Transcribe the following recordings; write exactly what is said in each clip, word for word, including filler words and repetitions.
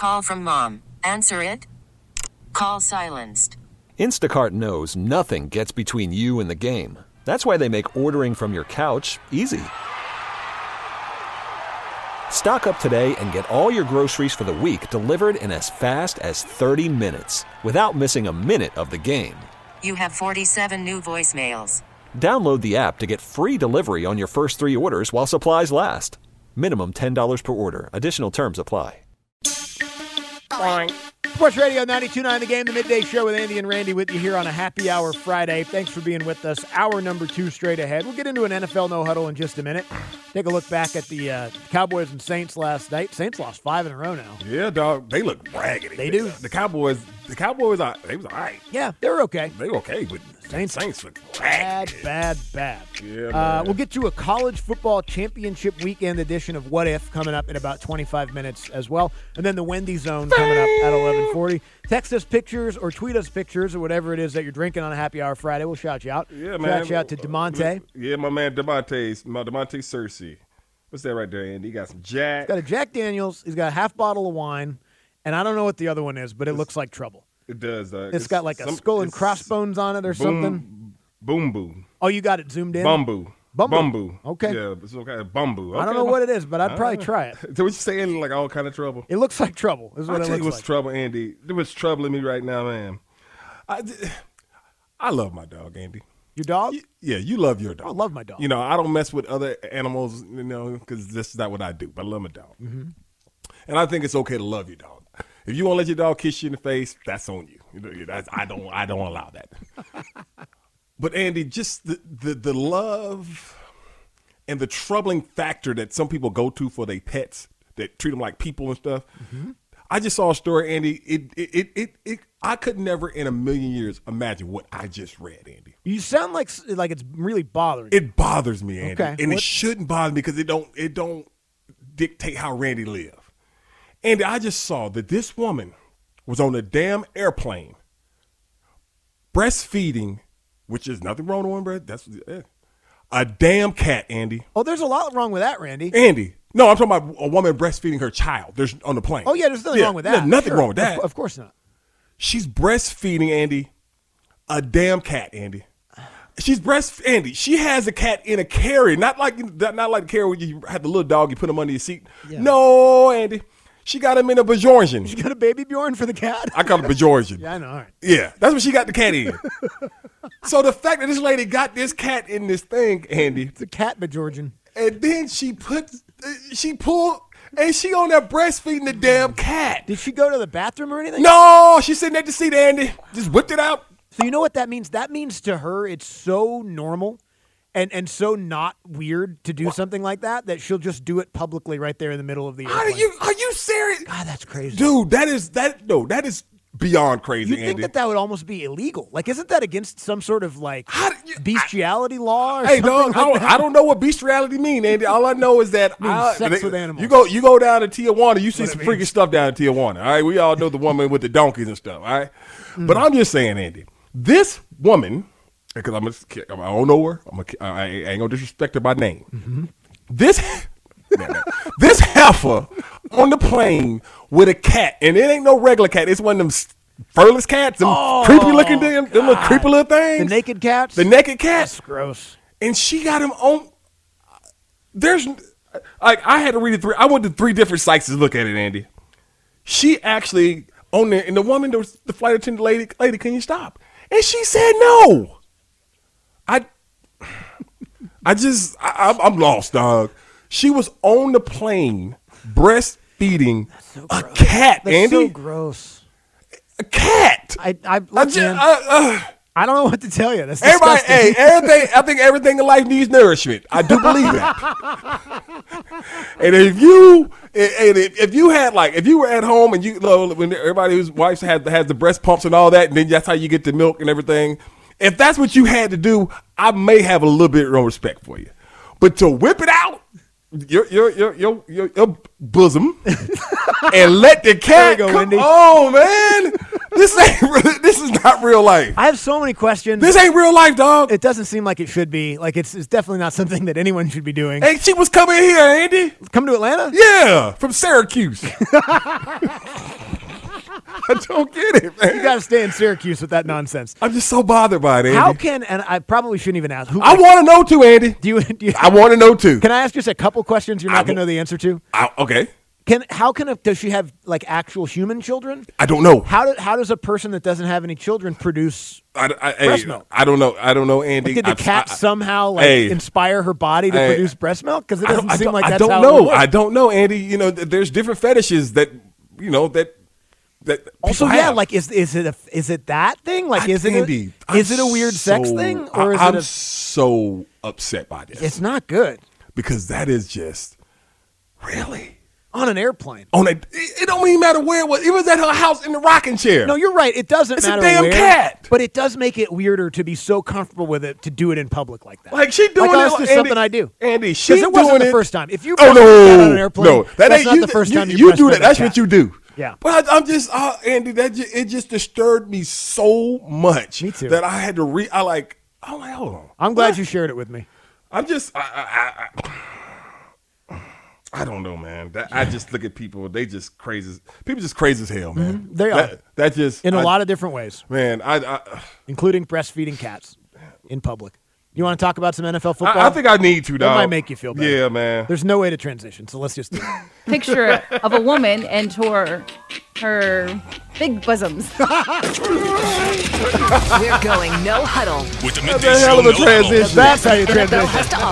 Call from mom. Answer it. Call silenced. Instacart knows nothing gets between you and the game. That's why they make ordering from your couch easy. Stock up today and get all your groceries for the week delivered in as fast as thirty minutes without missing a minute of the game. You have forty-seven new voicemails. Download the app to get free delivery on your first three orders while supplies last. Minimum ten dollars per order. Additional terms apply. Sports Radio ninety-two point nine The Game, the midday show with Andy and Randy with you here on a happy hour Friday. Thanks for being with us. Hour number two straight ahead. We'll get into an N F L no-huddle in just a minute. Take a look back at the uh, Cowboys and Saints last night. Saints lost five in a row now. Yeah, dog. They look raggedy. They do. The Cowboys, the Cowboys, are, they was all right. Yeah, they were okay. They were okay, but Saints, Saints look bad, raggedy. bad, bad. Yeah, uh, we'll get to a college football championship weekend edition of What If coming up in about twenty-five minutes as well. And then the Wendy Zone coming up at eleven forty. Text us pictures or tweet us pictures or whatever it is that you're drinking on a happy hour Friday. We'll shout you out. Yeah, man. Shout you out to DeMonte. Yeah, my man DeMonte, my DeMonte Cersei. What's that right there, Andy? You got some Jack. He's got a Jack Daniels. He's got a half bottle of wine. And I don't know what the other one is, but it looks like trouble. It does. Uh, it's, it's got like a some, skull and crossbones on it or boom, something. Boom Boo. Oh, you got it zoomed in? Bumbu. Bumbu. Bumbu. Okay. Yeah, it's okay. Bumbu. Okay. I don't know what it is, but I'd probably try it. So what you saying, like all kind of trouble? It looks like trouble. Is what I'll it tell you looks what's like. trouble, Andy. What's troubling me right now, man. I, I love my dog, Andy. Your dog? Yeah, you love your dog. I love my dog. You know, I don't mess with other animals, you know, because this is not what I do. But I love my dog. Mm-hmm. And I think it's okay to love your dog. If you want to let your dog kiss you in the face, that's on you. You know, that's, I don't I don't allow that. But, Andy, just the, the, the love and the troubling factor that some people go to for their pets that treat them like people and stuff. Mm-hmm. I just saw a story, Andy. It, it, it, it, it, I could never in a million years imagine what I just read, Andy. You sound like like it's really bothering you. It bothers me, Andy. Okay. And what? It shouldn't bother me because it don't, it don't dictate how Randy live. Andy, I just saw that this woman was on a damn airplane breastfeeding, which is nothing wrong with one breast. That's eh, a damn cat, Andy. Oh, there's a lot wrong with that, Randy. Andy. No, I'm talking about a woman breastfeeding her child. There's on the plane. Oh, yeah, there's nothing yeah, wrong with that. There's nothing sure. wrong with that. Of, of course not. She's breastfeeding, Andy, a damn cat, Andy. She's breast, Andy. She has a cat in a carrier, not like not like a carrier where you have the little dog, you put him under your seat. Yeah. No, Andy. She got him in a Bajorgen. She got a baby Bjorn for the cat? I call it Bajorgen. Yeah, I know. All right. Yeah, that's what she got the cat in. So the fact that this lady got this cat in this thing, Andy. It's a cat Bajorgen. And then she put, she pulled, and she on there breastfeeding the damn cat. Did she go to the bathroom or anything? No, she's sitting at the seat, Andy. Just whipped it out. So you know what that means? That means to her it's so normal and, and so not weird to do what? something like that that she'll just do it publicly right there in the middle of the airplane. Are you are you serious? God, that's crazy. Dude, that is that no, that is beyond crazy, you think Andy. that that would almost be illegal? Like, isn't that against some sort of, like, you, bestiality I, law or hey, something dog, like I, don't, that? I don't know what bestiality mean, Andy. All I know is that I, sex they, with animals. You go, you go down to Tijuana, you see what some it freaky means. stuff down in Tijuana. All right, we all know the woman with the donkeys and stuff. All right, mm. but I'm just saying, Andy, this woman, because I'm, a, I don't know her. I'm a, I ain't gonna disrespect her by name. Mm-hmm. This, man, man, this heifer on the plane with a cat, and it ain't no regular cat. It's one of them furless cats, them oh, creepy looking them, them little creepy little things. The naked cats? The naked cats. That's gross. And she got him on. There's, like, I had to read it three. I went to three different sites to look at it, Andy. She actually on there, and the woman, the, the flight attendant lady, lady, can you stop? And she said no. I, I just, I, I'm, I'm lost, dog. She was on the plane breastfeeding so a cat, That's Andy. so gross. A cat. I, I, look, I, just, man, uh, uh, I don't know what to tell you. That's everybody, disgusting. hey, everything. I think everything in life needs nourishment. I do believe that. And if you, and if, if you had like, if you were at home and you, you know, when everybody's wives had has the breast pumps and all that, and then that's how you get the milk and everything. If that's what you had to do, I may have a little bit of respect for you. But to whip it out, your your your your your, your bosom, and let the cat go, come Wendy. on, man. This ain't real, this is not real life. I have so many questions. This ain't real life, dog. It doesn't seem like it should be. Like it's, it's definitely not something that anyone should be doing. Hey, she was coming here, Andy. Come to Atlanta? Yeah, from Syracuse. I don't get it, man. You got to stay in Syracuse with that nonsense. I'm just so bothered by it, Andy. How can, and I probably shouldn't even ask. Who, I want to know too, Andy. Do you, do you, I want to know too. Can I ask just a couple questions you're I not going to w- know the answer to? I, okay. Can How can a, does she have like actual human children? I don't know. How do, How does a person that doesn't have any children produce I, I, breast hey, milk? I don't know. I don't know, Andy. Like, did the I, cat I, somehow like hey, inspire her body to hey, produce breast milk? Because it I doesn't don't, seem I like don't, that's I don't how know. it would work. I don't know, Andy. You know, th- there's different fetishes that you know that that Also, people yeah, have. like is is it a, is it that thing? Like, I- is it Andy, a, I'm is it a weird sex so- thing, or is I, I'm it a? so upset by this It's not good because that is just really on an airplane. on a. It, it don't even matter where it was. It was at her house in the rocking chair. No, you're right. It doesn't It's a matter damn where, cat. but it does make it weirder to be so comfortable with it to do it in public like that. Like she doing like, oh, it. it's just Andy, something I do. Andy, she Because it wasn't doing the it. first time. If you Oh breastfeed that on an no, airplane, no, that that's ain't not you. the first you, time you, you do breastfed that. a That's cat. what you do. Yeah. But I, I'm just, uh, Andy. That ju- it just disturbed me so much. Me too. That I had to read. I like. I'm like, hold on. I'm glad What? you shared it with me. I'm just. I, I, I, I don't know, man. That I just look at people. They just crazy. People just crazy as hell, man. Mm-hmm. They that, are. That just In a I- lot of different ways, Man, I. I including breastfeeding cats in public. You want to talk about some N F L football? I, I think I need to, that dog. might make you feel better. Yeah, man. There's no way to transition, so let's just do it. Picture of a woman and her her big bosoms. We're going no huddle. With the That's midday a hell of show, a no transition. That's how you N F L transition. has to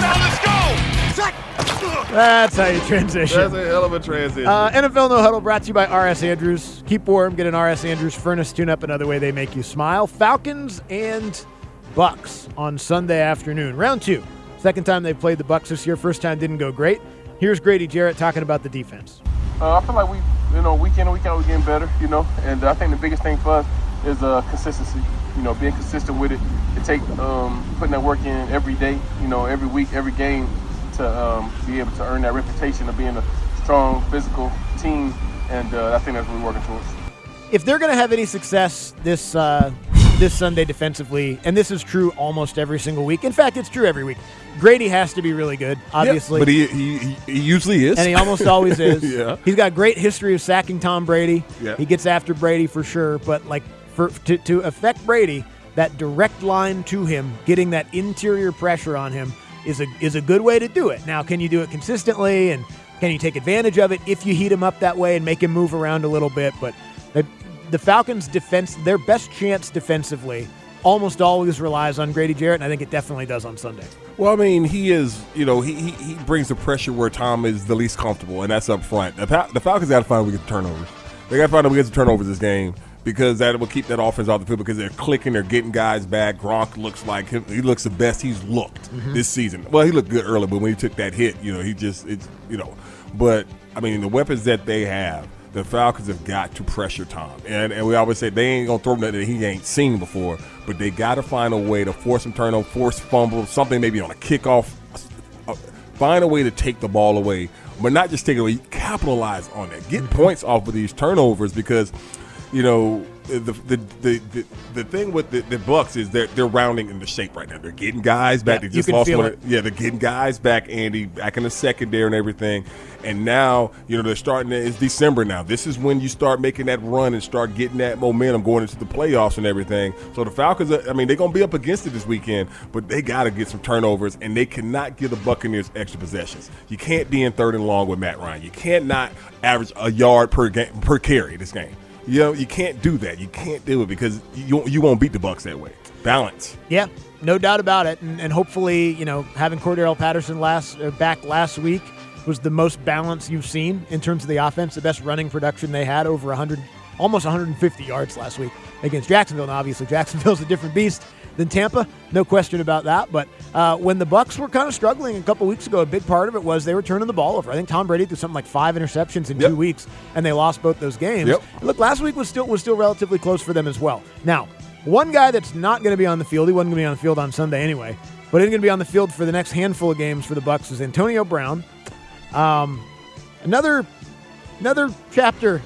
offer. That's how you transition. That's a hell of a transition. Uh, N F L No Huddle brought to you by R S Andrews. Keep warm, get an R S Andrews furnace tune-up, another way they make you smile. Falcons and Bucks on Sunday afternoon. Round two. Second time they've played the Bucks this year. First time didn't go great. Here's Grady Jarrett talking about the defense. Uh, I feel like we, you know, week in and week out, we're getting better, you know, and I think the biggest thing for us is uh, consistency, you know, being consistent with it. It takes um, putting that work in every day, you know, every week, every game to um, be able to earn that reputation of being a strong, physical team, and uh, I think that's what we're working towards. If they're going to have any success this uh, this Sunday defensively, and this is true almost every single week. In fact, it's true every week. Grady has to be really good, obviously. Yeah, but he, he he he usually is, and he almost always is. Yeah. He's got a great history of sacking Tom Brady. Yeah. He gets after Brady for sure, but like for to, to affect Brady, that direct line to him, getting that interior pressure on him is a is a good way to do it. Now, can you do it consistently, and can you take advantage of it if you heat him up that way and make him move around a little bit? But the, the Falcons' defense, their best chance defensively, almost always relies on Grady Jarrett, and I think it definitely does on Sunday. Well, I mean, he is, you know, he, he he brings the pressure where Tom is the least comfortable, and that's up front. The, Fal- the Falcons got to find a way to get the turnovers. They got to find a way to get the turnovers this game because that will keep that offense off the field because they're clicking, they're getting guys back. Gronk looks like him. He looks the best he's looked Mm-hmm. this season. Well, he looked good early, but when he took that hit, you know, he just, it's, you know, but, I mean, the weapons that they have, the Falcons have got to pressure Tom. And and we always say they ain't going to throw him nothing that he ain't seen before, but they got to find a way to force him turnover, force fumble, something maybe on a kickoff. Uh, find a way to take the ball away, but not just take it away, capitalize on that. Get points off of these turnovers because, you know, the the the, the, the thing with the, the Bucks is they're they're rounding into shape right now. They're getting guys back. Yeah, they you just can lost feel one. it. Of, yeah, they're getting guys back, Andy, back in the secondary and everything. And now, you know, they're starting to, it's December now. This is when you start making that run and start getting that momentum going into the playoffs and everything. So the Falcons, are, I mean, they're going to be up against it this weekend, but they got to get some turnovers, and they cannot give the Buccaneers extra possessions. You can't be in third and long with Matt Ryan. You can't not average a yard per game, per carry this game. You know, you can't do that. You can't do it because you you won't beat the Bucs that way. Balance. Yeah, no doubt about it. And, and hopefully, you know, having Cordell Patterson last uh, back last week was the most balance you've seen in terms of the offense. The best running production they had, over one hundred, almost one hundred fifty yards last week against Jacksonville. And obviously, Jacksonville's a different beast than Tampa, no question about that. But uh, when the Bucs were kind of struggling a couple weeks ago, a big part of it was they were turning the ball over. I think Tom Brady threw something like five interceptions in Yep. two weeks, and they lost both those games. Yep. Look, last week was still was still relatively close for them as well. Now, one guy that's not going to be on the field, he wasn't going to be on the field on Sunday anyway, but he's going to be on the field for the next handful of games for the Bucs is Antonio Brown. Um, another another chapter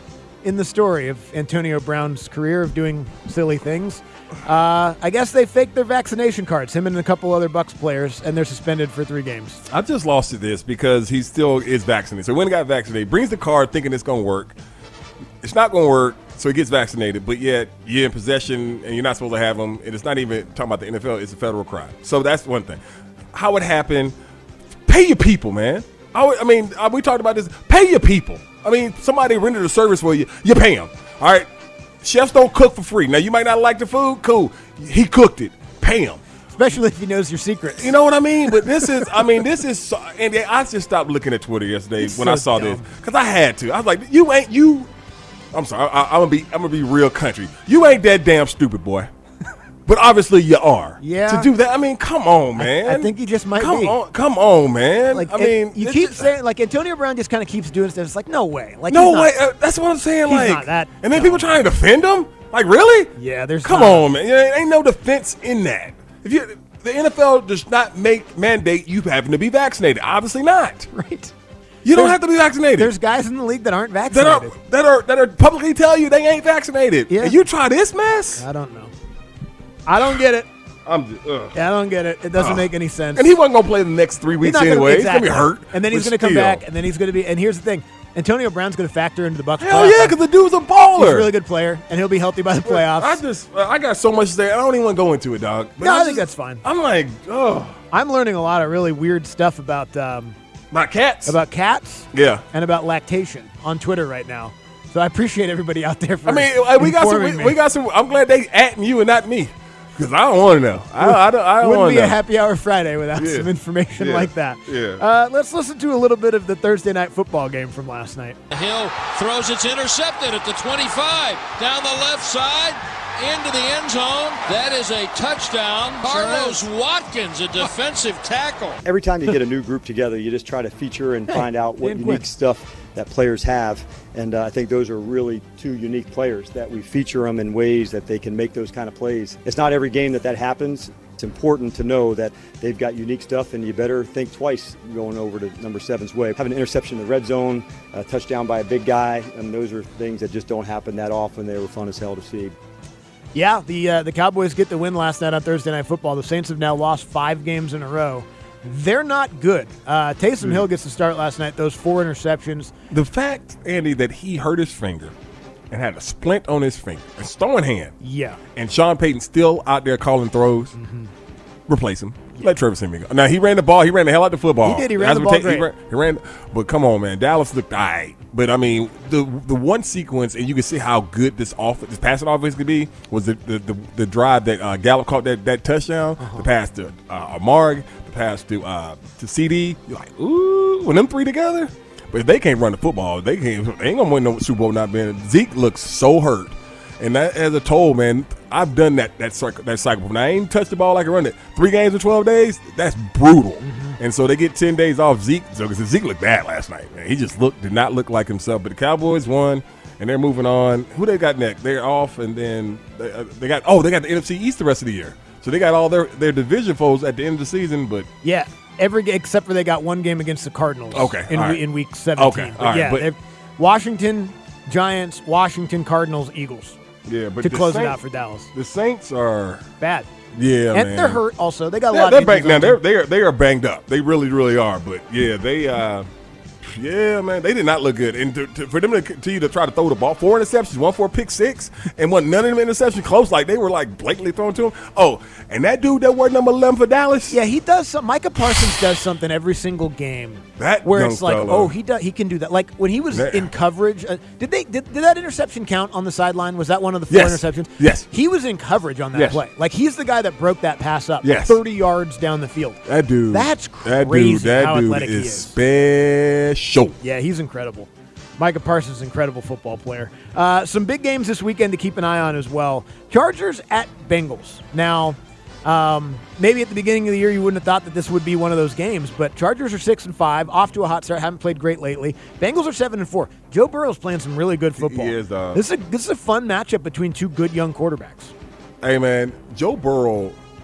in the story of Antonio Brown's career of doing silly things. Uh, I guess they faked their vaccination cards, him and a couple other Bucks players, and they're suspended for three games. I just lost to this because he still is vaccinated. So when he got vaccinated, brings the card thinking it's going to work. It's not going to work, so he gets vaccinated. But yet you're in possession and you're not supposed to have them. And it's not even talking about the N F L. It's a federal crime. So that's one thing. How it happened, pay your people, man. I, I mean, we talked about this. Pay your people. I mean, somebody rendered a service for you. You pay them. All right. Chefs don't cook for free. Now, you might not like the food. Cool. He cooked it. Pay him. Especially if he knows your secrets. You know what I mean? But this is, I mean, this is, so, and I just stopped looking at Twitter yesterday It's when so I saw dumb. this. Because I had to. I was like, you ain't, you, I'm sorry. I, I'm going to be, I'm going to be real country. You ain't that damn stupid, boy. But obviously you are. Yeah. To do that, I mean, come on, man. I think he just might come be. on, come on, man. Like, I and mean, you it's keep just- saying, like, Antonio Brown just kind of keeps doing stuff. It's like, no way. Like, no he's not- way. Uh, that's what I'm saying. he's Like, not that and then dumb. people trying to defend him. Like, really? Yeah, there's Come not. on, man. There ain't no defense in that. If you, the N F L does not make mandate you having to be vaccinated. Obviously not. Right. You don't There's- have to be vaccinated. There's guys in the league that aren't that vaccinated. are that are that are publicly tell you they ain't vaccinated. Yeah. And you try this mess. I don't know. I don't get it. I'm just, ugh. Yeah, I don't get it. It doesn't Ugh. make any sense. And he wasn't gonna play the next three He's weeks not gonna- anyway. exactly. He's gonna be hurt. And then he's but going to come still. back, and then he's going to be. And here's the thing: Antonio Brown's going to factor into the Bucks. Hell playoff yeah, run. because the dude's a He's baller. a really good player, and he'll be healthy by the playoffs. I just, I got so much to say. I don't even want to go into it, dog. But No, I just- think that's fine. I'm like, oh, I'm learning a lot of really weird stuff about um, my cats. about cats yeah. and about lactation on Twitter right now. So I appreciate everybody out there for. I mean, uh, we got some. informing We, me. we got some. I'm glad they atting you and not me, because I don't want to know. I, I don't. I don't Wouldn't want be to know. a happy hour Friday without Yeah. some information Yeah. like that. Yeah. Uh, let's listen to a little bit of the Thursday night football game from last night. Hill throws, it's intercepted at the twenty-five, down the left side, into the end zone. That is a touchdown. Carlos Watkins, a defensive tackle. Every time you get a new group together, you just try to feature and find out what Dan unique Quinn. stuff that players have. And uh, I think those are really two unique players that we feature them in ways that they can make those kind of plays. It's not every game that that happens. It's important to know that they've got unique stuff, and you better think twice going over to number seven's way. Having an interception in the red zone, a touchdown by a big guy, and those are things that just don't happen that often. They were fun as hell to see. Yeah, the uh, the Cowboys get the win last night on Thursday Night Football. The Saints have now lost five games in a row. They're not good. Uh, Taysom Hill gets the start last night. Those four interceptions. The fact, Andy, that he hurt his finger and had a splint on his finger, a stone hand, Yeah. and Sean Payton still out there calling throws. Replace him. Let Trevor Siemian go. Now he ran the ball. He ran the hell out the football. He did. He ran As the we ball take- great. He ran, he ran. But come on, man. Dallas looked all right. But I mean, the the one sequence, and you can see how good this off this passing offense could be, was the the, the, the drive that uh, Gallup caught that, that touchdown. Uh-huh. The pass to uh, Marg, the pass to uh, to C D. You're like, ooh, when them three together. But if they can't run the football, they can't. They ain't gonna win no Super Bowl not being. Zeke looks so hurt. And that, as a told, man, I've done that that cycle. That cycle. When I ain't touched the ball like I run it, three games in twelve days, that's brutal. Mm-hmm. And so they get ten days off Zeke. So because Zeke looked bad last night, man, he just looked did not look like himself. But the Cowboys won, and they're moving on. Who they got next? They're off, and then they, uh, they got oh they got the N F C East the rest of the year. So they got all their their division foes at the end of the season. But Yeah. Every ga- except for they got one game against the Cardinals. Okay, In, all we- right. in week seventeen. Okay, But all right, yeah, but- they've- Washington Giants, Washington Cardinals, Eagles yeah, but to the close it Saints- out for Dallas. The Saints are Bad. yeah, and man. they're hurt also. They got a They're, lot they're of banged, injuries now on they're them. they are they are banged up. They really really are. But yeah, they uh, yeah man, they did not look good. And to, to, for them to continue to try to throw the ball, four interceptions, one for a pick six, and one none of them interceptions close, like they were like blatantly thrown to him. Oh, and that dude that wore number eleven for Dallas, Yeah, he does some. Micah Parsons does something every single game. That where young it's like, fella. oh, he does, he can do that. Like when he was That- in coverage, uh, did they did, did that interception count on the sideline? Was that one of the four Yes. interceptions? Yes. he was in coverage on that Yes. play. Like he's the guy that broke that pass up, Yes. thirty yards down the field. that dude, That's that crazy dude, that how dude athletic he is, is. special. Yeah, he's incredible. Micah Parsons, incredible football player. Uh, some big games this weekend to keep an eye on as well. Chargers at Bengals. Now, um, maybe at the beginning of the year you wouldn't have thought that this would be one of those games, but Chargers are six and five, off to a hot start. Haven't played great lately. Bengals are seven and four. Joe Burrow's playing some really good football. He is, uh, this is a, this is a fun matchup between two good young quarterbacks. Hey man, Joe Burrow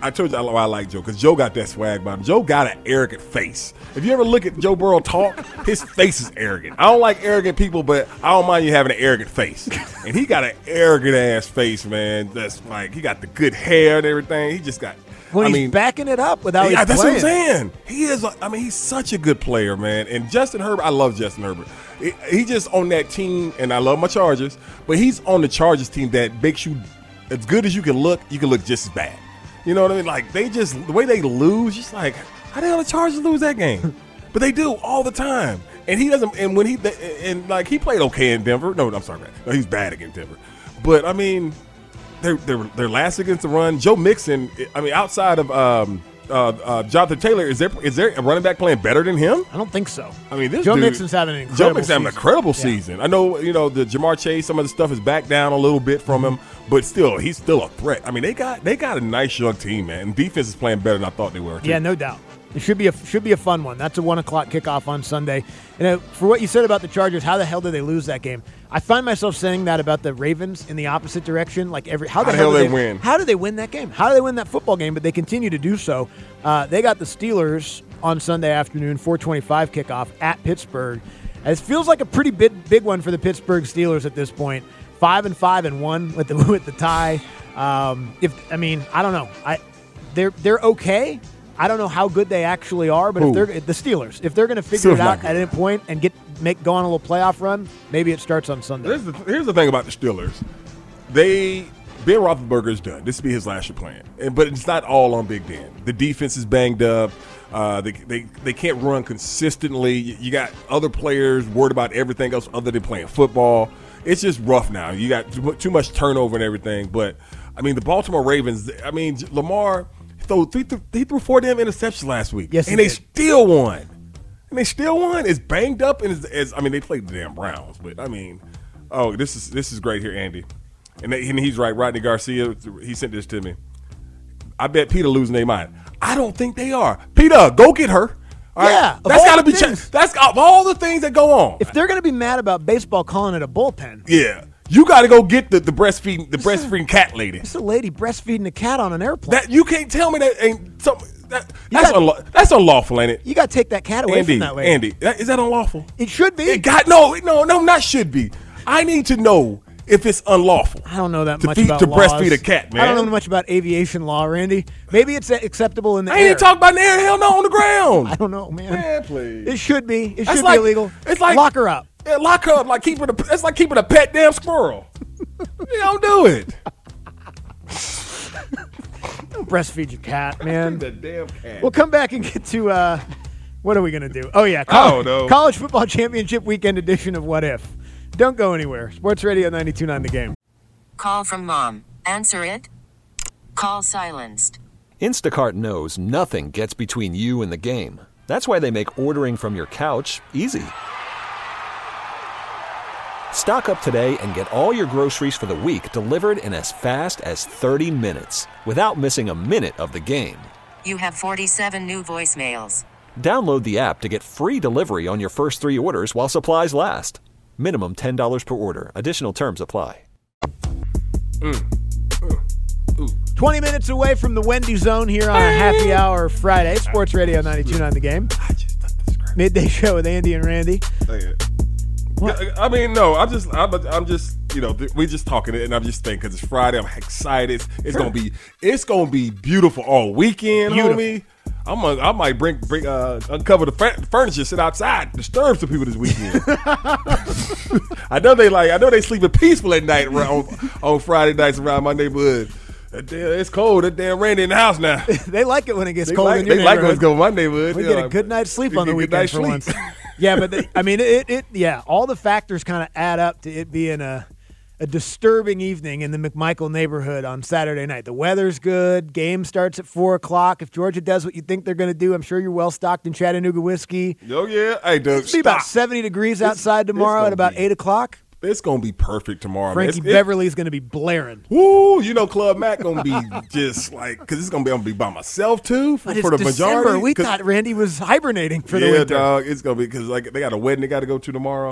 I told you why I like Joe, because Joe got that swag about him. Joe got an arrogant face. If you ever look at Joe Burrow talk, his face is arrogant. I don't like arrogant people, but I don't mind you having an arrogant face. And he got an arrogant ass face, man. That's like, he got the good hair and everything. He just got. When I he's mean, backing it up without yeah, his that's playing. what I'm saying. He is. I mean, he's such a good player, man. And Justin Herbert, I love Justin Herbert. He, he just on that team, and I love my Chargers, but he's on the Chargers team that makes you, as good as you can look, you can look just as bad. You know what I mean? Like, they just, the way they lose, just like, how the hell the Chargers lose that game? But they do all the time. And he doesn't, and when he, and like, he played okay in Denver. No, I'm sorry, man. No, he's bad against Denver. But, I mean, they're, they're, they're last against the run. Joe Mixon, I mean, outside of um, uh, uh, Jonathan Taylor, is there is there a running back playing better than him? I don't think so. I mean, this Joe dude, Mixon's having an incredible Joe Mixon's having season. an incredible Yeah. season. I know, you know, the Jamar Chase, some of the stuff is back down a little bit from him, but still, he's still a threat. I mean, they got they got a nice young team, man. And defense is playing better than I thought they were. Too. Yeah, no doubt. It should be a should be a fun one. That's a one o'clock kickoff on Sunday. And uh, for what you said about the Chargers, how the hell did they lose that game? I find myself saying that about the Ravens in the opposite direction. Like every how the How the hell, hell did they win? How did they win that game? How did they win that football game? But they continue to do so. Uh, they got the Steelers on Sunday afternoon, four twenty-five kickoff at Pittsburgh. It feels like a pretty big big one for the Pittsburgh Steelers at this point. Five and five and one with the with the tie. Um, if I mean, I don't know. I they're they're okay. I don't know how good they actually are, but Who? if they're the Steelers, if they're going to figure Steelers it out not at good. any point and get make go on a little playoff run, maybe it starts on Sunday. Here's the, here's the thing about the Steelers. They Ben Roethlisberger is done. This will be his last year playing, and, but it's not all on Big Ben. The defense is banged up. Uh, they, they they can't run consistently. You, you got other players worried about everything else other than playing football. It's just rough now. You got too, mu- too much turnover and everything. But I mean, the Baltimore Ravens. I mean, Lamar. So he threw, he threw four damn interceptions last week. Yes, and he they did. still won. And they still won. It's banged up and is, is I mean they played the damn Browns, but I mean, oh this is this is great here, Andy, and, they, and he's right. Rodney Garcia, he sent this to me. I bet Peter losing their mind. I don't think they are. Peter, go get her. All right? Yeah, of that's all got to the be. Cha- things. that's of all the things that go on. If they're going to be mad about baseball calling it a bullpen, yeah, you got to go get the, the breastfeeding the breastfeeding cat lady. it's a lady breastfeeding a cat on an airplane. That you can't tell me that ain't something. That, You that's got- unla- that's unlawful, ain't it? you got to take that cat away Andy, from that lady. Andy, that, is that unlawful? It should be. It got no, no, no, not should be. I need to know if it's unlawful. I don't know that to much feed, about to laws. breastfeed a cat, man. I don't know much about aviation law, Randy. Maybe it's acceptable in the I ain't air. even talking about in the air. Hell no, on the ground. I don't know, man. Man, please. It should be. It That's should like- be illegal. it's like- lock her up. Yeah, lock her up like keeping a. That's like keeping a pet damn squirrel. You don't do it. Don't breastfeed your cat, man. The damn cat. We'll come back and get to uh, what are we going to do? Oh, yeah. I College, don't know. College Football Championship Weekend edition of What If. Don't go anywhere. Sports Radio ninety-two point nine The Game. Call from mom. Answer it. Call silenced. Instacart knows nothing gets between you and the game. That's why they make ordering from your couch easy. Stock up today and get all your groceries for the week delivered in as fast as thirty minutes without missing a minute of the game. You have forty-seven new voicemails. Download the app to get free delivery on your first three orders while supplies last. Minimum ten dollars per order. Additional terms apply. twenty minutes away from the Wendy Zone here on a happy hour Friday. Sports Radio ninety-two point nine The Game. I just thought this crap. Midday show with Andy and Randy. Say it. I mean, no. I'm just, I'm, I'm just, you know, th- we just talking it, and I'm just thinking because it's Friday. I'm excited. It's gonna be, it's gonna be beautiful all weekend, Beautiful. homie. I'm, gonna, I might bring, bring, uh, uncover the fur- furniture, sit outside, disturb some people this weekend. I know they like, I know they sleeping peaceful at night around on Friday nights around my neighborhood. That damn, it's cold. That damn Randy in the house now. They like it when it gets They cold like, in your they like when neighborhood. it's going in my neighborhood. We You get know, a good night's sleep we on the get a good weekend night's for sleep. once. Yeah, but the, I mean, it, it, yeah, all the factors kind of add up to it being a, a disturbing evening in the McMichael neighborhood on Saturday night. The weather's good. Game starts at four o'clock. If Georgia does what you think they're going to do, I'm sure you're well stocked in Chattanooga whiskey. Oh yeah, hey Doug, It'll be about stop. seventy degrees It's- outside it's tomorrow gonna at about be- eight o'clock. It's gonna be perfect tomorrow. man. Frankie It's- it- Beverly's going to be blaring. Woo! You know, Club Mac gonna be just like because it's gonna be I'm gonna be by myself too for, But it's for the December. majority. We 'cause- thought Randy was hibernating for the yeah, winter. dog. It's gonna be because like they got a wedding they got to go to tomorrow.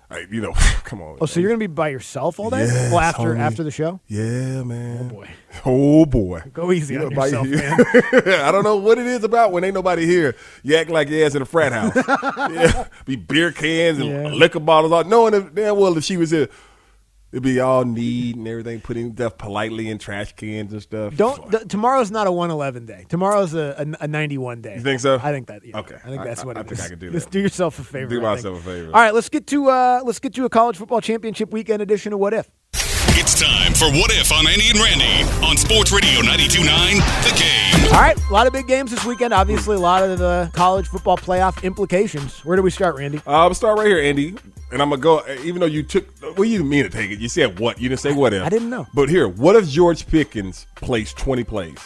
I, you know, come on. Oh, so you're going to be by yourself all day? Yes, well, after homie. after the show? Yeah, man. Oh, boy. Oh, boy. Go easy You on know, yourself, you- man. I don't know what it is about when ain't nobody here. You act like your ass in a frat house. Yeah, be beer cans and Yeah. liquor bottles. All, knowing that, damn well if she was here, it'd be all neat and everything, putting stuff politely in trash cans and stuff. Don't th- tomorrow's not a one eleven day. Tomorrow's a, a, a ninety-one day. You think so? I think that. Yeah. Okay. I think that's I- what I it think is. I can do Just that. do yourself a favor. Do I myself think. a favor. All right, let's get to uh, let's get to a college football championship weekend edition of What If. It's time for What If on Andy and Randy on Sports Radio ninety-two point nine The Game. All right, a lot of big games this weekend. Obviously, a lot of the college football playoff implications. Where do we start, Randy? Uh, I'm going to start right here, Andy. And I'm going to go, even though you took, well, you didn't mean to take it. You said what? You didn't say what if. I didn't know. But here, what if George Pickens plays twenty plays?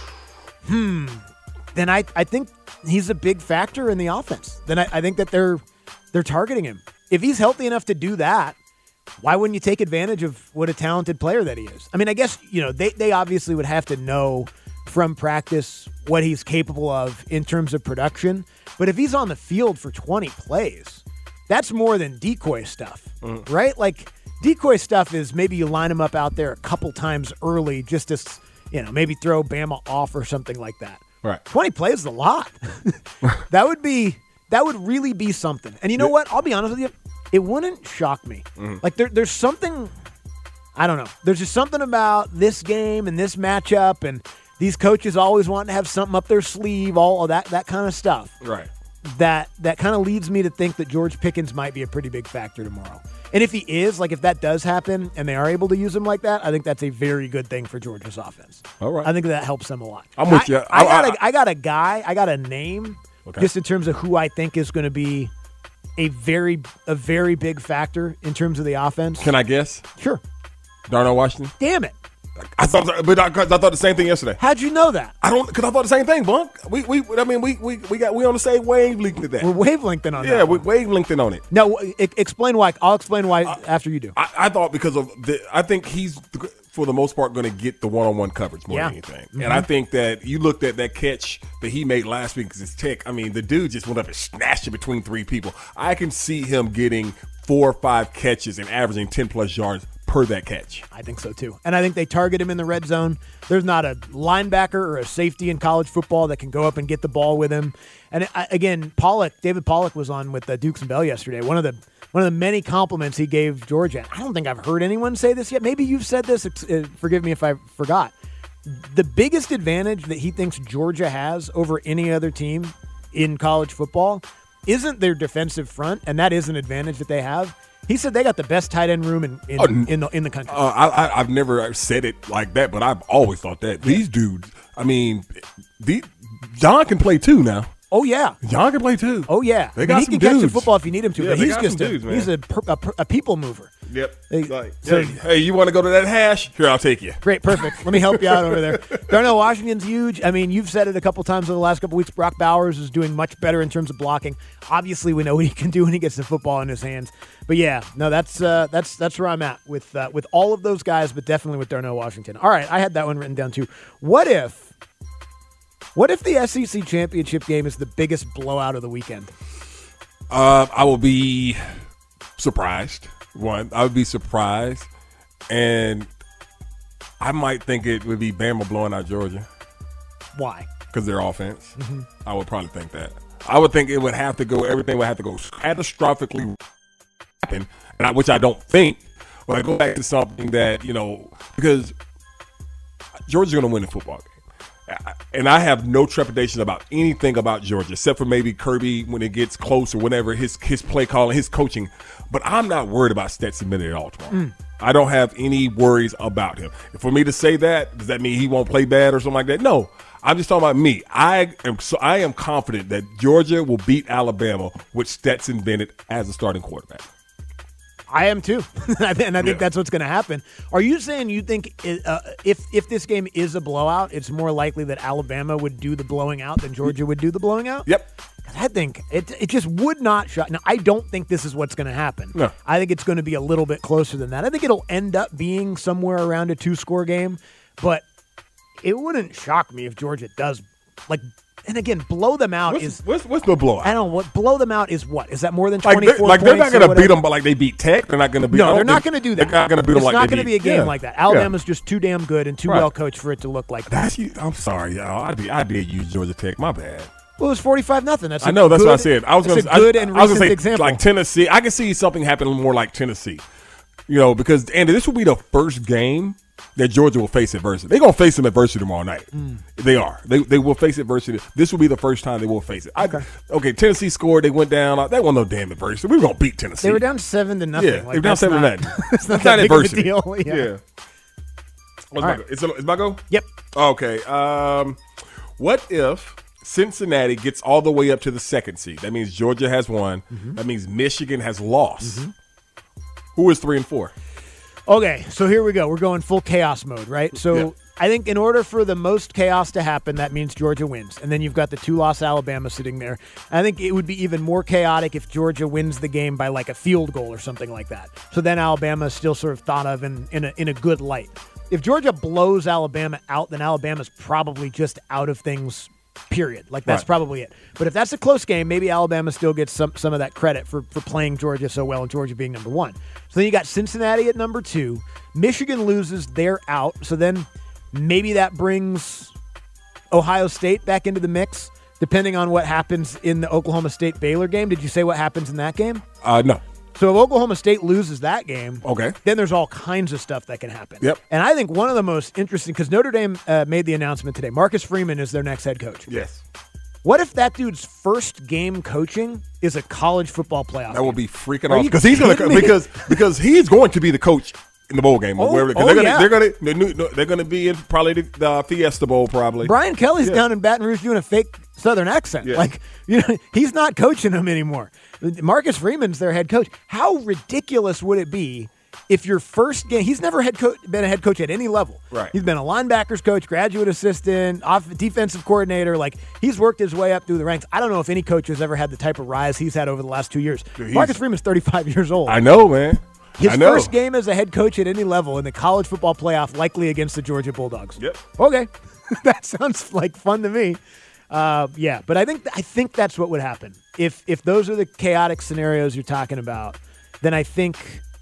Hmm. Then I, I think he's a big factor in the offense. Then I, I think that they're they're targeting him. If he's healthy enough to do that, why wouldn't you take advantage of what a talented player that he is? I mean, I guess, you know, they, they obviously would have to know from practice what he's capable of in terms of production. But if he's on the field for twenty plays, that's more than decoy stuff, Mhm. right? Like, decoy stuff is maybe you line him up out there a couple times early just to, you know, maybe throw Bama off or something like that. Right. twenty plays is a lot. That would be, that would really be something. And you know Yeah. what? I'll be honest with you. It wouldn't shock me. Mhm. Like there, there's something, I don't know. There's just something about this game and this matchup and these coaches always wanting to have something up their sleeve, all of that, that kind of stuff. Right. That that kind of leads me to think that George Pickens might be a pretty big factor tomorrow. And if he is, like if that does happen and they are able to use him like that, I think that's a very good thing for Georgia's offense. All right. I think that helps them a lot. I'm with I- you. I, I- got I- a, I got a guy, I got a name, Okay. just in terms of who I think is going to be a very a very big factor in terms of the offense. Can I guess? Sure. Darnell Washington? Damn it. I thought, but I, 'cause I thought the same thing yesterday. How'd you know that? I don't, because I thought the same thing, Bunk. We, we, I mean, we, we, we got, we on the same wavelength to that. We're wavelengthing on yeah, that. we one. wavelengthing on it. No, e- explain why. I'll explain why after you do. I, I thought because of the, I think he's for the most part going to get the one-on-one coverage more Yeah. than anything. Mhm. And I think that you looked at that catch that he made last week because it's Tech. I mean, the dude just went up and snatched it between three people. I can see him getting four or five catches and averaging ten plus yards per that catch. I think so too. And I think they target him in the red zone. There's not a linebacker or a safety in college football that can go up and get the ball with him. And I, again, Pollock, David Pollock was on with uh, Dukes and Bell yesterday. One of the one of the many compliments he gave Georgia. I don't think I've heard anyone say this yet. Maybe you've said this. Uh, forgive me if I forgot. The biggest advantage that he thinks Georgia has over any other team in college football isn't their defensive front, and that is an advantage that they have. He said they got the best tight end room in in, Oh, in the in the country. Uh, I, I, I've never said it like that, but I've always thought that. These dudes, I mean, the, John can play too now. Oh yeah, John can play too. oh yeah. They I got mean, he some can catch the dudes. football if you need him to, Yeah, but they he's got just some a, dudes, man. he's a, per- a, per- a people mover. Yep. Hey, Like, so- hey, hey, you want to go to that hash? Here, I'll take you. Great, perfect. Let me help you out over there. Darnell Washington's huge. I mean, you've said it a couple times over the last couple weeks. Brock Bowers is doing much better in terms of blocking. Obviously, we know what he can do when he gets the football in his hands. But yeah, no, that's uh, that's that's where I'm at with uh, with all of those guys, but definitely with Darnell Washington. All right, I had that one written down too. What if? What if the S E C championship game is the biggest blowout of the weekend? Uh, I will be surprised. One, I would be surprised, and I might think it would be Bama blowing out Georgia Why? because their offense. Mm-hmm. I would probably think that. I would think it would have to go. Everything would have to go catastrophically happen, and I, which I don't think. But I go back to something that you know because Georgia's going to win the football game. And I have no trepidation about anything about Georgia, except for maybe Kirby when it gets close or whenever his his play calling, his coaching. But I'm not worried about Stetson Bennett at all tomorrow. Mm. I don't have any worries about him. For me to say that, does that mean he won't play bad or something like that? No. I'm just talking about me. I am so I am confident that Georgia will beat Alabama with Stetson Bennett as a starting quarterback. I am too, and I think Yeah. that's what's going to happen. Are you saying you think it, uh, if if this game is a blowout, it's more likely that Alabama would do the blowing out than Georgia would do the blowing out? Yep. 'Cause I think it it just would not shock. Now, I don't think this is what's going to happen. No. I think it's going to be a little bit closer than that. I think it'll end up being somewhere around a two-score game, but it wouldn't shock me if Georgia does like and again, blow them out what's, is what's what's the blowout? I don't know what blow them out is. What is that more than like twenty-four? they're, like they're not going to beat them, but like they beat Tech. They're not going to beat. No, they're not going to do that. They're not going to beat them it's like not they going to beat- be a game yeah. like that. Alabama's Yeah. just too damn good and too Right. well coached for it to look like that. That's you. I'm sorry, y'all. I did I did use Georgia Tech. My bad. Well, it was forty-five nothing. That's a I know. That's good, what I said. I was going that's a good I, and I was recent gonna say, example. like Tennessee. I can see something happening more like Tennessee. You know, because Andy, this will be the first game that Georgia will face adversity. They're gonna face some adversity tomorrow night. Mm. They are. They they will face adversity. This will be the first time they will face it. I, okay. okay. Tennessee scored. They went down. That wasn't no damn adversity. We were gonna beat Tennessee. They were down seven to nothing. Yeah, like, they were down seven not, to nothing. It's not That's that not big adversity. of a deal. Yeah. yeah. What's my right. go? Is, it, is my go? Yep. Okay. Um, what if Cincinnati gets all the way up to the second seed? That means Georgia has won. Mm-hmm. That means Michigan has lost. Mm-hmm. Who is three and four? Okay, so here we go. We're going full chaos mode, right? So Yeah. I think in order for the most chaos to happen, that means Georgia wins. And then you've got the two-loss Alabama sitting there. I think it would be even more chaotic if Georgia wins the game by like a field goal or something like that. So then Alabama is still sort of thought of in, in, a, in a good light. If Georgia blows Alabama out, then Alabama's probably just out of things, period. Like, that's Right. probably it. But if that's a close game, maybe Alabama still gets some, some of that credit for, for playing Georgia so well and Georgia being number one. So then you got Cincinnati at number two. Michigan loses, they're out. So then maybe that brings Ohio State back into the mix, depending on what happens in the Oklahoma State-Baylor game. Did you say what happens in that game? Uh, no. So if Oklahoma State loses that game, Okay. then there's all kinds of stuff that can happen. Yep. And I think one of the most interesting, because Notre Dame uh, made the announcement today, Marcus Freeman is their next head coach. Yes. What if that dude's first game coaching is a college football playoff? That will game? be freaking Are off you because he's going kidding to me? because because he's going to be the coach in the bowl game or Oh, wherever. 'cause oh, they're going yeah. to they're going to they're, new- they're going to be in probably the uh, Fiesta Bowl probably. Brian Kelly's Yeah. down in Baton Rouge doing a fake Southern accent. Yeah. Like, you know, he's not coaching them anymore. Marcus Freeman's their head coach. How ridiculous would it be if your first game, he's never head co- been a head coach at any level. Right. He's been a linebackers coach, graduate assistant, off, defensive coordinator. Like, he's worked his way up through the ranks. I don't know if any coach has ever had the type of rise he's had over the last two years. Dude, Marcus Freeman's thirty-five years old. I know, man. His I know. first game as a head coach at any level in the college football playoff, likely against the Georgia Bulldogs. Yep. Okay, that sounds like fun to me. Uh, yeah, but I think I think that's what would happen if if those are the chaotic scenarios you're talking about. Then I think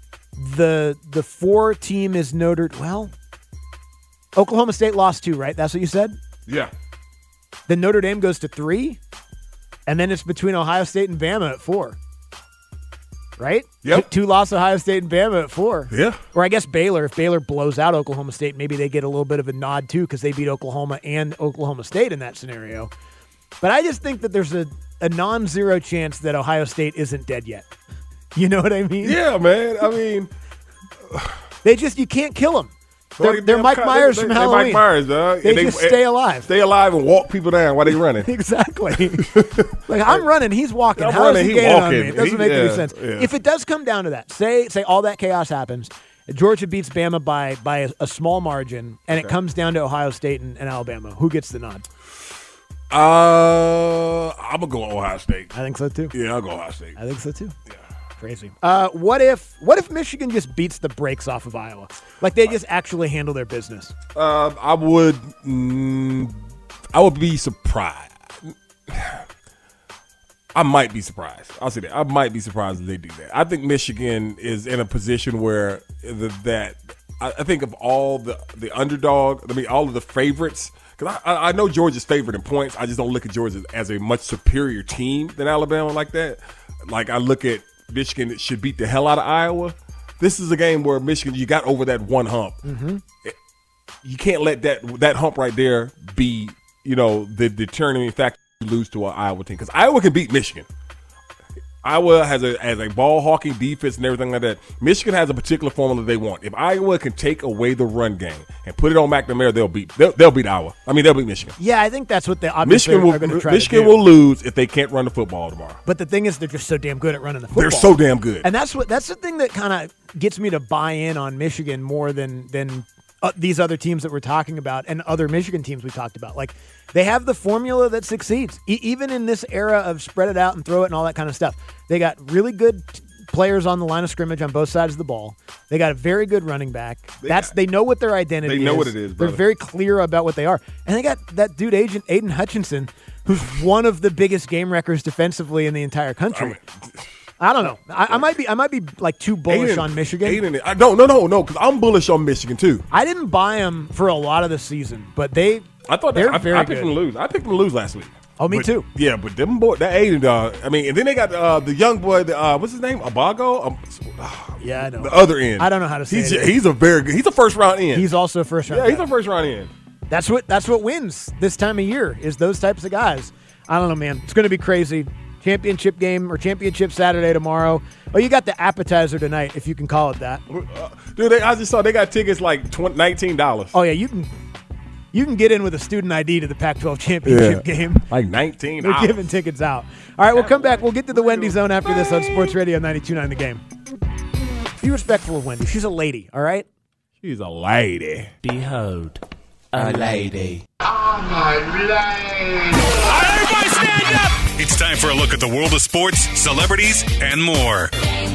the the four team is Notre. Well, Oklahoma State lost two, right? That's what you said. Yeah. Then Notre Dame goes to three, and then it's between Ohio State and Bama at four. Right? Yep. Two, two loss Ohio State and Bama at four. Yeah. Or I guess Baylor. If Baylor blows out Oklahoma State, maybe they get a little bit of a nod too because they beat Oklahoma and Oklahoma State in that scenario. But I just think that there's a, a non-zero chance that Ohio State isn't dead yet. You know what I mean? Yeah, man. I mean, They just, you can't kill them. They're, like, they're Mike they- Myers they- from they Halloween. Mike Myers, dog. They And just stay alive. Stay alive and walk people down while they running. Exactly. Like, I'm running, he's walking. I'm How is running, he he gaining on walking. me? It doesn't He- make any yeah, sense. yeah. If it does come down to that, say say all that chaos happens, Georgia beats Bama by by a, a small margin, and it comes down to Ohio State and, and Alabama. Who gets the nod? Uh, I'm gonna go Ohio State. I think so too. Yeah, I'll go Ohio State. I think so too. Yeah. Crazy. Uh, what if what if Michigan just beats the brakes off of Iowa? Like they just actually handle their business. Uh, I would. Mm, I would be surprised. I might be surprised. I'll say that. I might be surprised if they do that. I think Michigan is in a position where the, that I, I think of all the the underdog. I mean, all of the favorites. Because I, I know Georgia's favored in points. I just don't look at Georgia as a much superior team than Alabama like that. Like I look at Michigan that should beat the hell out of Iowa. This is a game where Michigan, you got over that one hump. Mm-hmm. You can't let that that hump right there be, you know, the determining factor to lose to an Iowa team. Because Iowa can beat Michigan. Iowa has a has a ball hawking defense and everything like that. Michigan has a particular formula they want. If Iowa can take away the run game and put it on McNamara, they'll beat they'll, they'll beat Iowa. I mean, they'll beat Michigan. Yeah, I think that's what they obviously Michigan will are going to try Michigan to do. will lose if they can't run the football tomorrow. But the thing is, they're just so damn good at running the football. They're so damn good. And that's what that's the thing that kind of gets me to buy in on Michigan more than than uh, these other teams that we're talking about and other Michigan teams we talked about. Like they have the formula that succeeds, e- even in this era of spread it out and throw it and all that kind of stuff. They got really good t- players on the line of scrimmage on both sides of the ball. They got a very good running back. They That's got- they know what their identity is. They know what it is, They're brother. very clear about what they are. And they got that dude, Agent Aiden Hutchinson, who's one of the biggest game wreckers defensively in the entire country. I, mean, I don't know. I, I might be I might be like too bullish Aiden, on Michigan. Aiden, I don't, no, no, no, because I'm bullish on Michigan too. I didn't buy them for a lot of the season, but they I thought they're that, I, very I picked good. them to lose. I picked them to lose last week. Oh, me but, too. Yeah, but them boy, that Aiden dog. I mean, and then they got uh, the young boy. The, uh, what's his name? Abago. Um, yeah, I know. The other end. I don't know how to say he's, it. He's a very good. He's a first round end. He's also a first round. Yeah, he's guy. a first round end. That's what that's what wins this time of year is those types of guys. I don't know, man. It's going to be crazy. Championship game or championship Saturday tomorrow. Oh, you got the appetizer tonight, if you can call it that. Uh, dude, they, I just saw they got tickets like twenty, nineteen dollars. Oh yeah, you can you can get in with a student I D to the Pac twelve championship yeah. game. Like nineteen They're dollars. giving tickets out. All right, we'll come back. We'll get to the Wendy Zone after this on Sports Radio ninety-two point nine The Game. Be respectful of Wendy. She's a lady, all right? She's a lady. Behold, a lady. Oh, my lady. Everybody stand up! It's time for a look at the world of sports, celebrities, and more.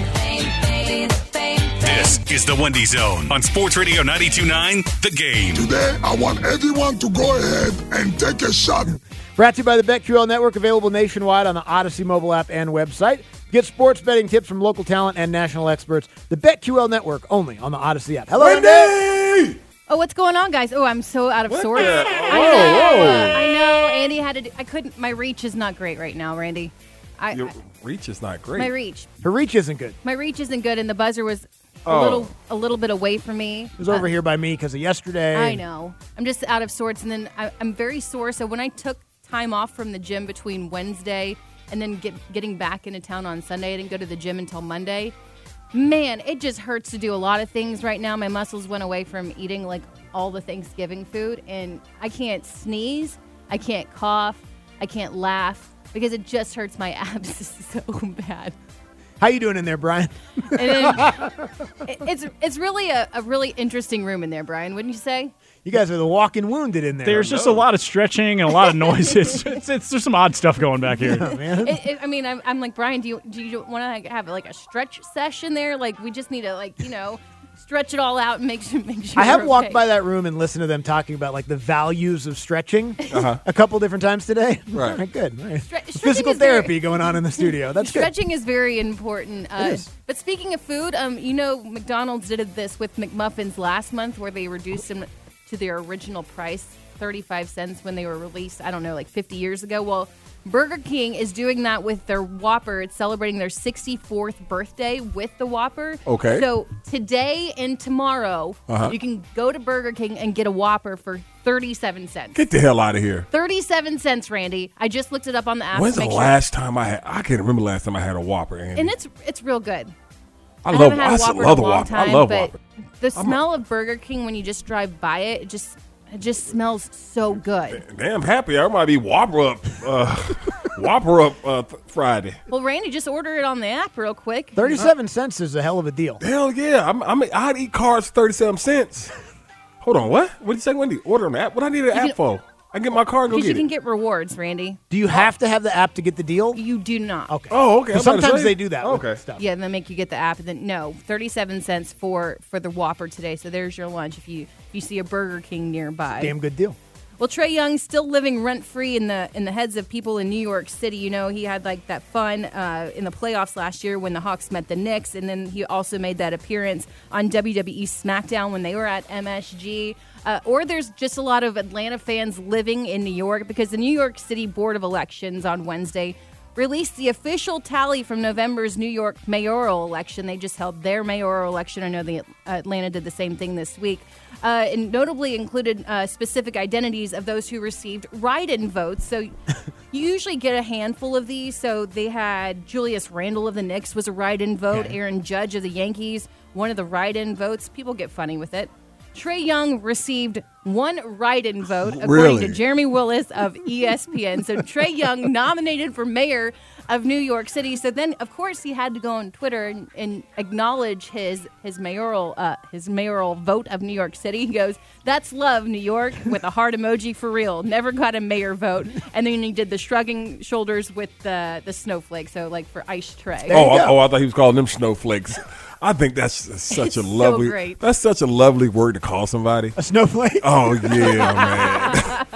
This is the Wendy Zone on Sports Radio ninety-two point nine The Game. Today, I want everyone to go ahead and take a shot. Brought to you by the BetQL Network, available nationwide on the Odyssey mobile app and website. Get sports betting tips from local talent and national experts. The BetQL Network, only on the Odyssey app. Hello, Wendy! Wendy! Oh, what's going on, guys? Oh, I'm so out of What sorts. the- I Whoa, know. whoa. I know. Andy had to. Do, I couldn't. My reach is not great right now, Randy. I, Your I reach is not great. my reach. Her reach isn't good. My reach isn't good, and the buzzer was a Oh. little a little bit away from me. It was over here by me because of yesterday. I know. I'm just out of sorts, and then I, I'm very sore. So when I took time off from the gym between Wednesday and then get, getting back into town on Sunday, I didn't go to the gym until Monday. Man, it just hurts to do a lot of things right now. My muscles went away from eating like all the Thanksgiving food, and I can't sneeze, I can't cough, I can't laugh because it just hurts my abs so bad. How you doing in there, Brian? And then, it, it's it's really a, a really interesting room in there, Brian, wouldn't you say? You guys are the walking wounded in there. There's just a lot of stretching and a lot of noises. it's, it's, there's some odd stuff going back here. Yeah, man. It, it, I mean, I'm, I'm like, Brian, do you do you want to have like a stretch session there? Like, we just need to like you know stretch it all out and make sure make sure. I have we're walked okay. by that room and listened to them talking about like the values of stretching Uh-huh. a couple different times today. Right. All right, good. All right. Stre- stretching Physical is very- therapy going on in the studio. That's good. Stretching is very important. Uh, It is. But speaking of food, um, you know, McDonald's did this with McMuffins last month, where they reduced them to their original price, thirty-five cents, when they were released. I don't know, like fifty years ago. Well, Burger King is doing that with their Whopper. It's celebrating their sixty-fourth birthday with the Whopper. Okay. So today and tomorrow, Uh-huh. you can go to Burger King and get a Whopper for thirty-seven cents. Get the hell out of here. thirty-seven cents, Randy. I just looked it up on the app. When's to the make sure. last time I had? I can't remember the last time I had a Whopper. Andy. And it's it's real good. I I love. haven't had I a Whopper love in the a long Whopper. time, I love but Whopper. the smell of Burger King when you just drive by it, it just it just smells so good. Damn happy. I might be Whopper up. Uh, Whopper up uh, th- Friday. Well, Randy, just order it on the app real quick. thirty-seven cents is a hell of a deal. Hell yeah. I'm, I'm, I'd eat carbs for thirty-seven cents. Hold on. What? What did you say, Wendy? Order on the app? What I need an You app can- for? I can get my car and go Because you get can it. get rewards, Randy. Do you have to have the app to get the deal? You do not. Okay. Oh, okay. 'Cause I'm about to sometimes say. they do that. with Okay. Stuff. Yeah, and they make you get the app, and then no, thirty-seven cents for for the Whopper today. So there's your lunch if you if you see a Burger King nearby. Damn good deal. Well, Trae Young's still living rent free in the in the heads of people in New York City. You know, he had like that fun uh, in the playoffs last year when the Hawks met the Knicks, and then he also made that appearance on W W E SmackDown when they were at M S G. Uh, or there's just a lot of Atlanta fans living in New York because the New York City Board of Elections on Wednesday released the official tally from November's New York mayoral election. They just held their mayoral election. I know the uh, Atlanta did the same thing this week. Uh, and notably included uh, specific identities of those who received write-in votes. So you usually get a handful of these. So they had Julius Randle of the Knicks was a write-in vote. Okay. Aaron Judge of the Yankees, one of the write-in votes. People get funny with it. Trae Young received one write-in vote, according Really? to Jeremy Willis of E S P N. So Trae Young nominated for mayor of New York City. So then, of course, he had to go on Twitter and, and acknowledge his his mayoral uh, his mayoral vote of New York City. He goes, "That's love, New York," with a heart emoji for real. Never got a mayor vote. And then he did the shrugging shoulders with the the snowflake. So like for Ice Trae. Oh, I, oh, I thought he was calling them snowflakes. I think that's such It's a so lovely. great. That's such a lovely word to call somebody. A snowflake? Oh yeah, man.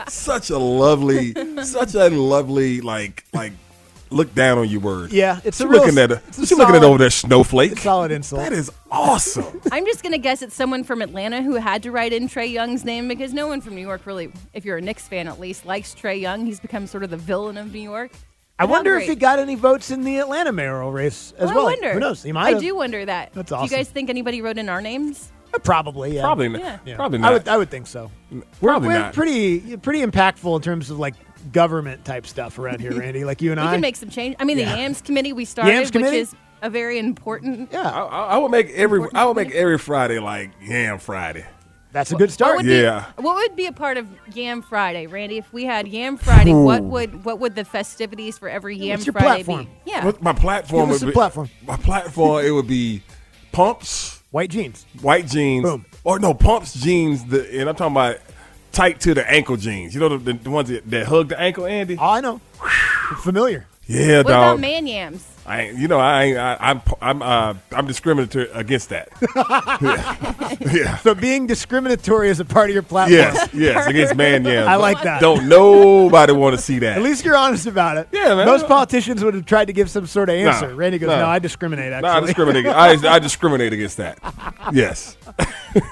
such a lovely, such a lovely, like, like, look down on your word. Yeah, it's She's a real, looking at her. it's a She's solid, looking at over there, snowflake. It's a solid insult. That is awesome. I'm just going to guess it's someone from Atlanta who had to write in Trae Young's name because no one from New York really, if you're a Knicks fan at least, likes Trae Young. He's become sort of the villain of New York. I How wonder great. if he got any votes in the Atlanta mayoral race as Well, well. I wonder. Who knows? He might I have. do wonder that. That's Do awesome. you guys think anybody wrote in our names? Uh, Probably, yeah. Probably not. Yeah. Yeah. Probably I not. would, I would think so. We're, Probably we're not. pretty, pretty impactful in terms of like government type stuff around here, Randy. Like you and We I. can make some change. I mean, Yeah. the Yams committee we started, Yams committee? which is a very important. yeah, I, I, I would make every. I would make every Friday like Yam Friday. that's a good What start. would, Yeah. be, what would be a part of Yam Friday, Randy? If we had Yam Friday, what would what would the festivities for every Yam What's your Friday platform? be? Yeah. What- My platform Give us would a be platform. My platform it would be pumps, White jeans. white jeans, Boom. or no pumps jeans. The and I'm talking about tight to the ankle jeans. You know the, the, the ones that, that hug the ankle, Andy. Oh, I know. Familiar. Yeah, What dog. about man yams? I ain't, you know, I ain't, I, I'm, I'm, uh, I'm discriminatory against that. yeah. yeah. So being discriminatory is a part of your platform. Yes, yes, against man yams. I like that. Don't nobody want to see that. At least you're honest about it. Yeah, man. Most politicians would have tried to give some sort of answer. No, Randy goes, no. no, I discriminate, No, I actually. discriminate. I, I discriminate against that. Yes. I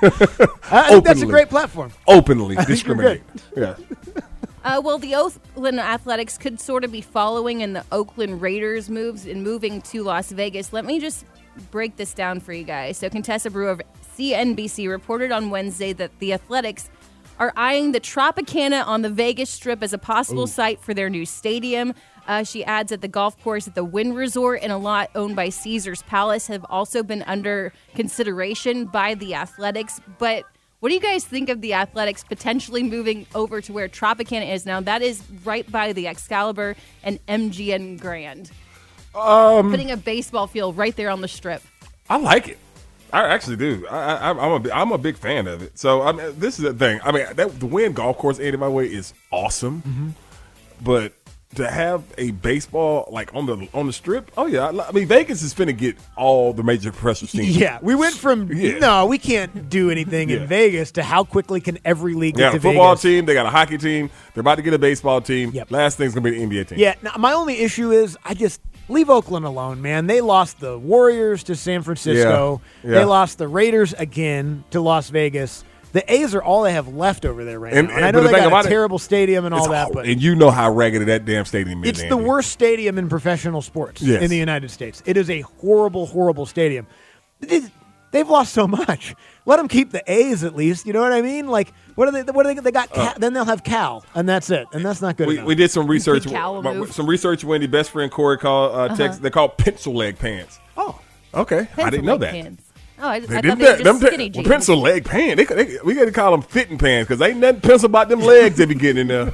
think that's a Openly. great platform. Openly think you're discriminate. Yeah. Uh, well, the Oakland Athletics could sort of be following in the Oakland Raiders' moves and moving to Las Vegas. Let me just break this down for you guys. So, Contessa Brew of C N B C reported on Wednesday that the Athletics are eyeing the Tropicana on the Vegas Strip as a possible Ooh. site for their new stadium. Uh, she adds that the golf course at the Wynn Resort and a lot owned by Caesars Palace have also been under consideration by the Athletics. But what do you guys think of the Athletics potentially moving over to where Tropicana is now? That is right by the Excalibur and M G M Grand. Um, Putting a baseball field right there on the Strip. I like it. I actually do. I, I, I'm a, I'm a big fan of it. So I mean, this is the thing. I mean, that, the Wynn Golf Course, Andy, my way, is awesome. Mm-hmm. But to have a baseball like on the on the Strip, oh yeah. I, I mean, Vegas is finna get all the major professional teams. Yeah, we went from Yeah. no, we can't do anything Yeah. in Vegas to how quickly can every league They get got to a football Vegas. team. They got a hockey team. They're about to get a baseball team. Yep. Last thing's gonna be the N B A team. Yeah, now, my only issue is I just leave Oakland alone, man. They lost the Warriors to San Francisco. Yeah, yeah. They lost the Raiders again to Las Vegas. The A's are all they have left over there right And- now. and- And I but know the they thing got about a it, terrible stadium and all It's that, hard. but And you know how raggedy that damn stadium is. it's the Andy. worst stadium in professional sports Yes. in the United States. It is a horrible, horrible stadium. It- They've lost so much. Let them keep the A's at least. You know what I mean? Like, what are they? What are they? They got. Cal, then they'll have Cal, and that's it. And that's not good We, enough. we did some research. Cal will my- move. some research. Wendy, best friend Corey called uh, Uh-huh. text. They called pencil leg pants. Oh, okay. I didn't know that. Pants. Oh, I, I They thought didn't they were that- just them skinny pe- jeans. pencil leg pants. They, they, we got to call them fitting pants because ain't nothing pencil about them legs they be getting in there.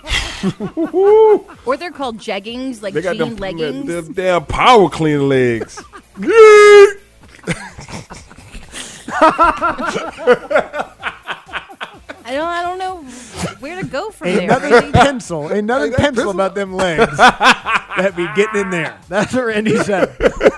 Or they're called jeggings, like They got jean them, leggings. them damn power clean legs. I don't. I don't know where to go from Ain't there. nothing Randy. pencil. Ain't nothing pencil about them legs that be getting in there. That's what Randy said.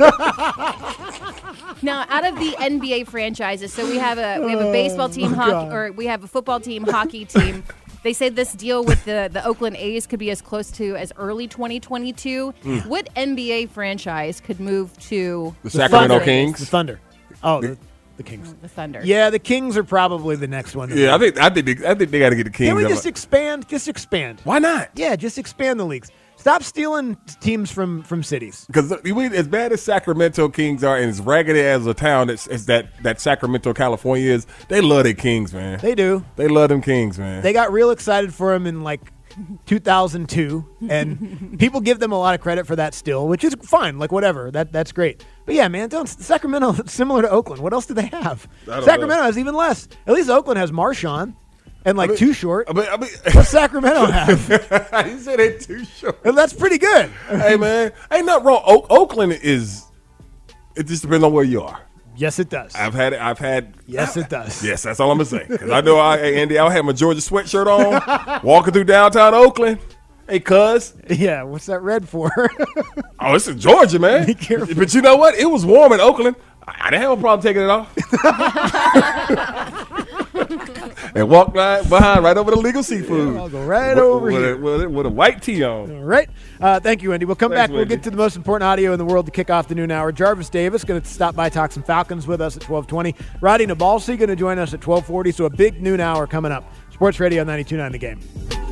Now, out of the N B A franchises, so we have a we have a baseball team, Oh, hockey, God. or we have a football team, hockey team. They say this deal with the, the Oakland A's could be as close to as early twenty twenty-two. Mm. What N B A franchise could move to The Sacramento Thunder? Kings. The Thunder. Oh, the, the Kings. The Thunder. Yeah, the Kings are probably the next one. to Yeah, I move. think I think they, I think they got to get the Kings. Can we I'm just like- expand? Just expand. Why not? Yeah, just expand the leagues. Stop stealing teams from from cities. Because as bad as Sacramento Kings are, and as raggedy as a town as, as that that Sacramento, California is, they love their Kings, man. They do. They love them Kings, man. They got real excited for him in like two thousand two, and people give them a lot of credit for that still, which is fine. Like whatever, that that's great. But yeah, man, don't Sacramento similar to Oakland. What else do they have? I don't Sacramento know. has even less. At least Oakland has Marshawn. And like I mean- Too Short. I mean, I mean, What's Sacramento have? you said they too short. And that's pretty good. Hey man, ain't nothing wrong. Oak, Oakland is. It just depends on where you are. Yes, it does. I've had. I've had. Yes, it does. Yes, that's all I'm gonna say. Because I know, I, hey, Andy, I had my Georgia sweatshirt on, walking through downtown Oakland. Hey, cuz. Yeah, what's that red for? Oh, it's in Georgia, man. Be careful. But you know what? It was warm in Oakland. I I didn't have a problem taking it off. and walk right behind, right over the legal seafood. Yeah, I'll go right with, over with here. A, with, a, with a white tee on. All right. Uh, thank you, Andy. We'll come Thanks, back. We'll Wendy. get to the most important audio in the world to kick off the noon hour. Jarvis Davis going to stop by, talk some Falcons with us at twelve twenty. Roddy Nabalsi going to join us at twelve forty. So a big noon hour coming up. Sports Radio ninety-two point nine The Game.